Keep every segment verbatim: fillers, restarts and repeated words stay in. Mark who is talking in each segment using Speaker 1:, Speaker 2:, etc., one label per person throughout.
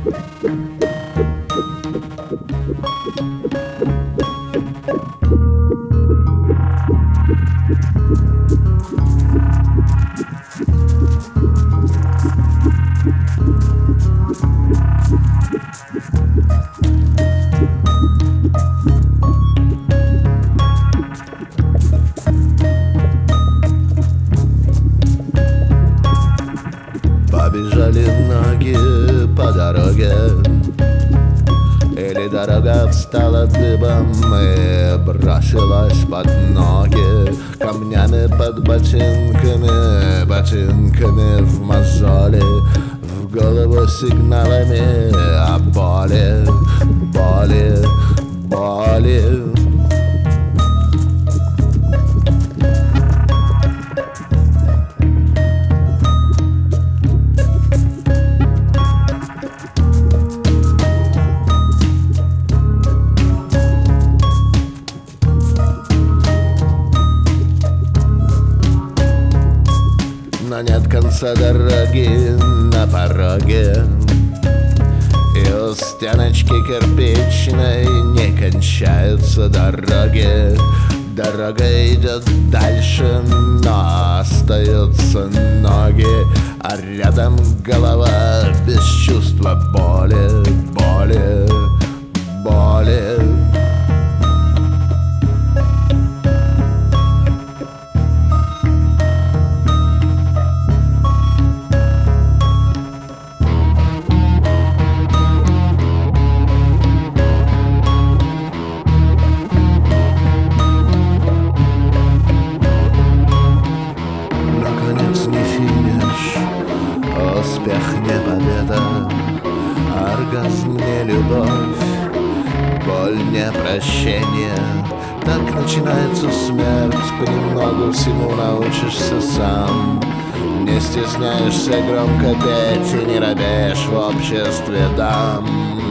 Speaker 1: Побежали ноги по дороге, или дорога встала дыбом и бросилась под ноги, камнями под ботинками, ботинками в мозоли, в голову сигналами о боли, боли, боли. Но нет конца дороги на пороге, и у стеночки кирпичной не кончаются дороги. Дорога идет дальше, но остаются ноги, а рядом голова без чувства боли, боли, боли. Успех не победа, оргазм не любовь, боль не прощение. Так начинается смерть, понемногу всему научишься сам. Не стесняешься громко петь и не робеешь в обществе дам.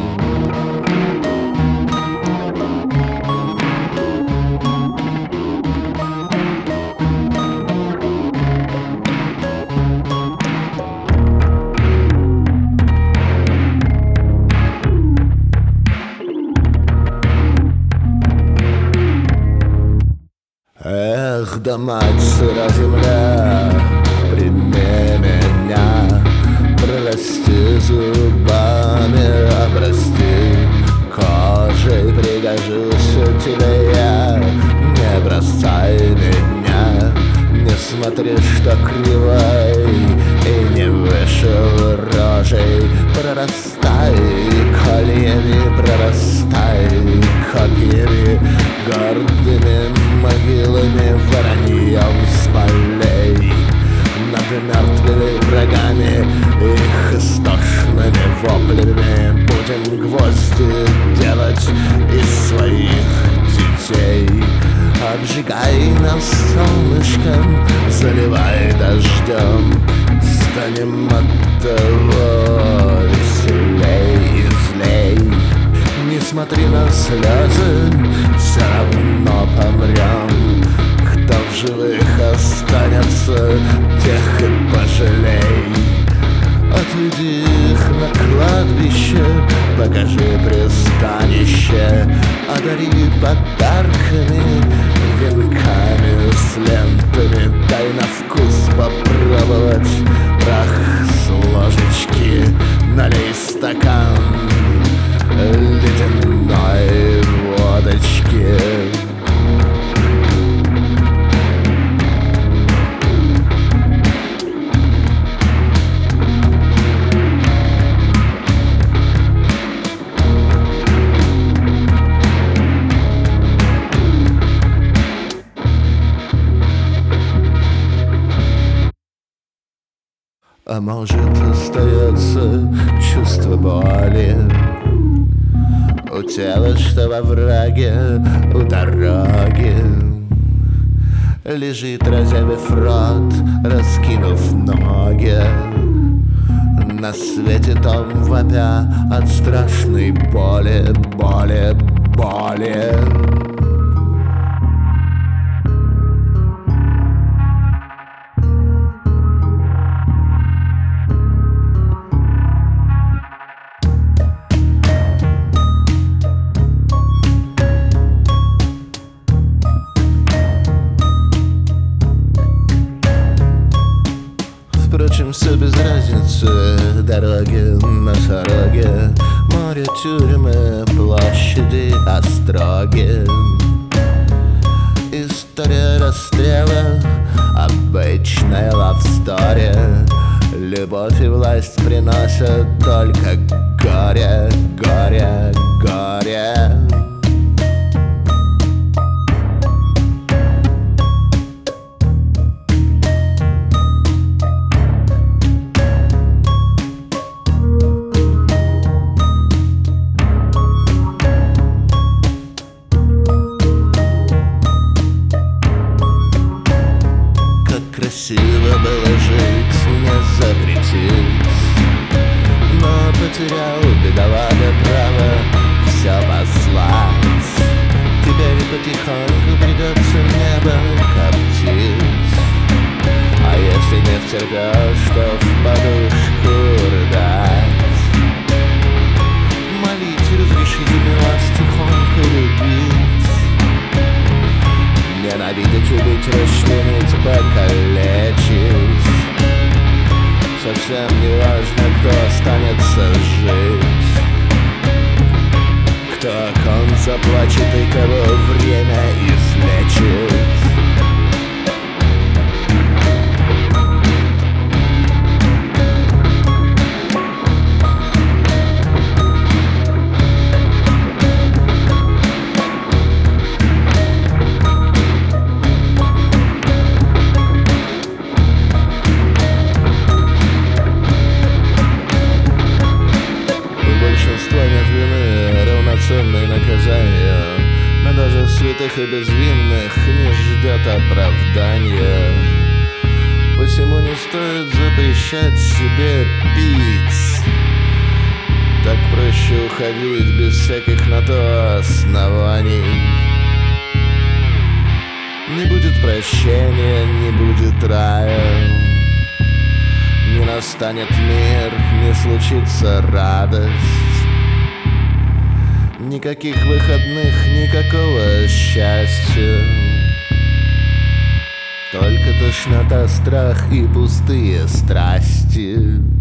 Speaker 1: Эх, да мать сыра земля, прими меня, прости зубами, а прости кожей, пригожусь тебе я. Не бросай меня, не смотри, что кривой и не вышел рожей. Прорастай кольями, прорастай копьями, гордыми могилами, вороньем с полей. Над мертвыми врагами, их истошными воплями будем гвозди делать из своих детей. Обжигай нас солнышком, заливай дождем, станем от того веселей и злей. Не смотри на слезы, все равно помрем. Кто в живых останется, тех и пожалей. Отведи их на кладбище, покажи пристанище, одари подарками, венками с лентами. Дай на вкус попробовать прах с ложечки, налей стакан ледяной водочки. А может, остается чувство боли у тела, что во враге, у дороги лежит, разявив рот, раскинув ноги, на свете том вопя от страшной боли, боли, боли. дороги, носороги, море, тюрьмы, площади, остроги. История расстрела, обычная лавстори. Любовь и власть приносят только горе, горе, горе. Красиво было жить, не запретить, но потерял бедолага право все послать. Теперь потихоньку придется небо коптить, а если не втерпешь, то в подушку рыдать. Молить, разрешите мне вас тихонько любить, ненавидеть, убить, расчленить, покалечить. Совсем не важно, кто останется жить, кто окон заплачет и кого время излечит. Равноценное наказание, но даже святых и безвинных не ждет оправдания. Посему не стоит запрещать себе пить, так проще уходить без всяких на то оснований. Не будет прощения, не будет рая, не настанет мир, не случится радость. Никаких выходных, никакого счастья, только тошнота, страх и пустые страсти.